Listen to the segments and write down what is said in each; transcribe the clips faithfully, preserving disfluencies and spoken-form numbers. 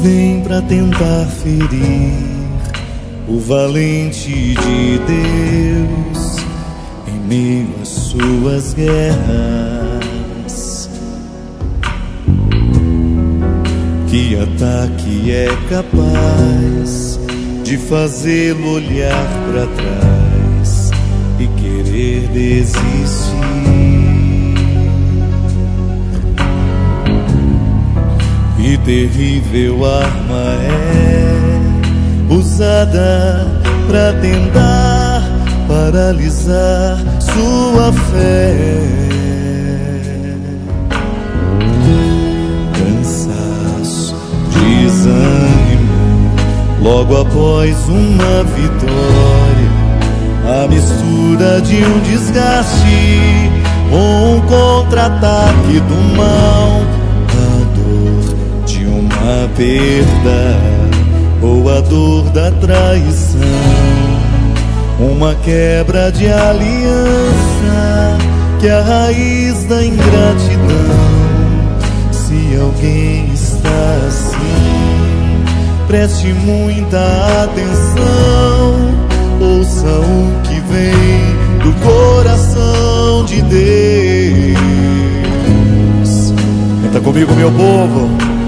vem pra tentar ferir o valente de Deus em meio às suas guerras. Que ataque é capaz de fazê-lo olhar pra trás e querer desistir? Que terrível arma é usada pra tentar paralisar sua fé. Cansaço, desânimo, logo após uma vitória, a mistura de um desgaste com um contra-ataque do mal, a perda ou a dor da traição, uma quebra de aliança que é a raiz da ingratidão. Se alguém está assim, preste muita atenção, ouça o que vem do coração de Deus. Canta comigo, meu povo.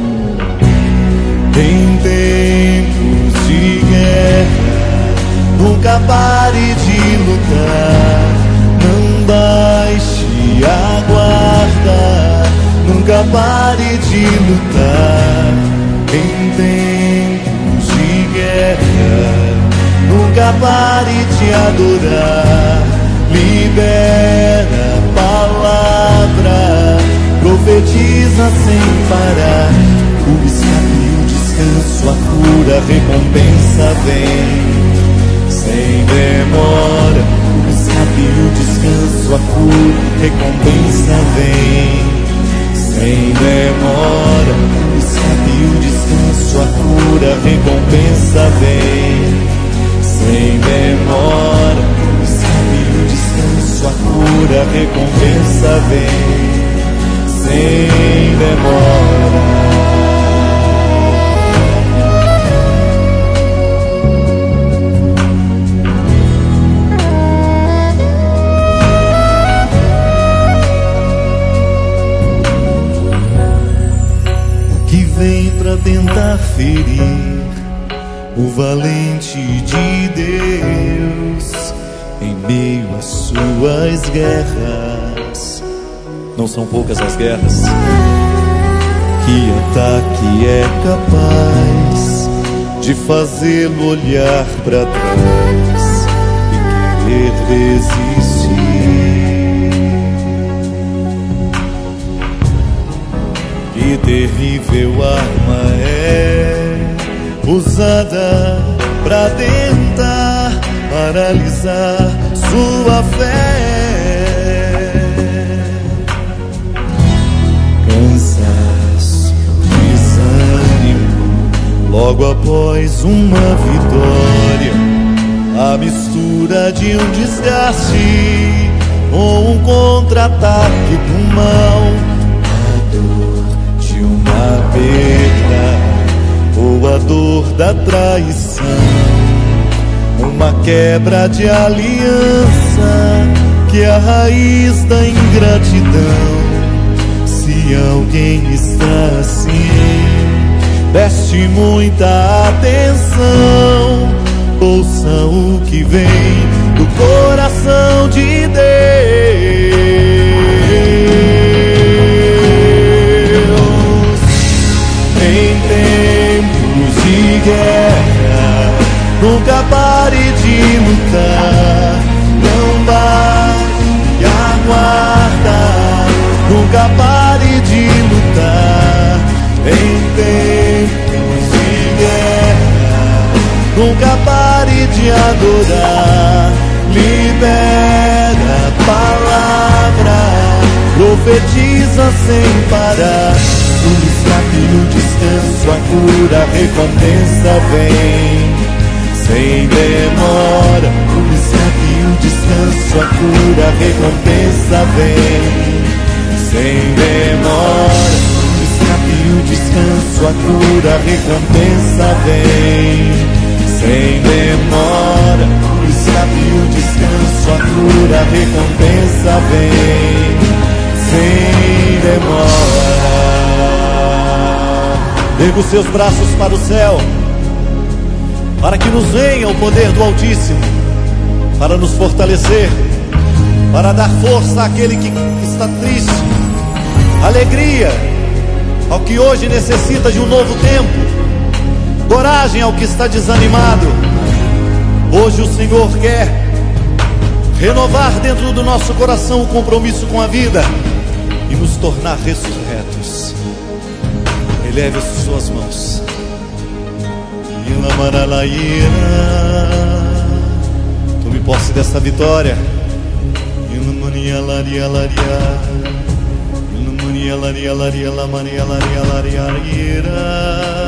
Em tempos de guerra, nunca pare de lutar, não baixe a guarda, nunca pare de lutar. Em tempos de guerra, nunca pare de adorar, libera a palavra, profetiza sem parar. O escape, o descanso, a cura, a recompensa vem sem demora. O escape, o descanso, a cura, a recompensa vem sem demora. O escape, o descanso, a cura, a recompensa vem sem demora. O escape, o descanso, a cura, a recompensa vem sem demora. Vem pra tentar ferir o valente de Deus em meio às suas guerras. Não são poucas as guerras. Que ataque é capaz de fazê-lo olhar pra trás e querer desistir? Que terrível arma é usada pra tentar paralisar sua fé. Cansaço, desânimo, logo após uma vitória, a mistura de um desgaste com um contra-ataque do mal, uma perda ou a dor da traição, uma quebra de aliança que é a raiz da ingratidão. Se alguém está assim, preste muita atenção, ouça o que vem do coração de Deus. Em tempos de guerra, nunca pare de lutar, não baixe a guarda, nunca pare de lutar. Em tempos de guerra, nunca pare de adorar, libera a palavra, profetiza sem parar. O escape, o descanso, a cura, a recompensa vem sem demora. O escape, o descanso, a cura, a recompensa vem sem demora. O escape, o descanso, a cura, a recompensa vem. Sem demora, o escape e o descanso, a cura, a recompensa vem. Sem demora. Erga os seus braços para o céu, para que nos venha o poder do Altíssimo, para nos fortalecer, para dar força àquele que está triste, alegria ao que hoje necessita de um novo tempo, coragem ao que está desanimado. Hoje o Senhor quer renovar dentro do nosso coração o compromisso com a vida e nos tornar ressurretos. Eleve as suas mãos. Tome posse dessa vitória. Maria, Maria, Maria, Maria, Maria, Maria,